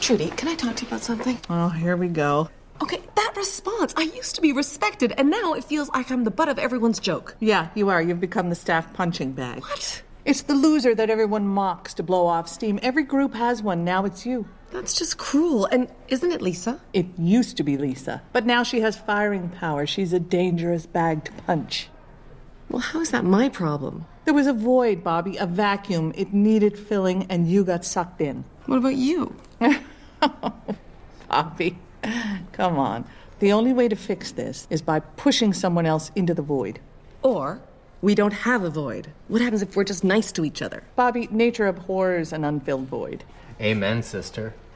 Trudy, can I talk to you about something? Oh, here we go. Okay, that response. I used to be respected, and now it feels like I'm the butt of everyone's joke. Yeah, you are. You've become the staff punching bag. What? It's the loser that everyone mocks to blow off steam. Every group has one. Now it's you. That's just cruel. And isn't it Lisa? It used to be Lisa, but now she has firing power. She's a dangerous bag to punch. Well, how is that my problem? There was a void, Bobby, a vacuum. It needed filling, and you got sucked in. What about you? Bobby, come on. The only way to fix this is by pushing someone else into the void. Or we don't have a void. What happens if we're just nice to each other? Bobby, nature abhors an unfilled void. Amen, sister.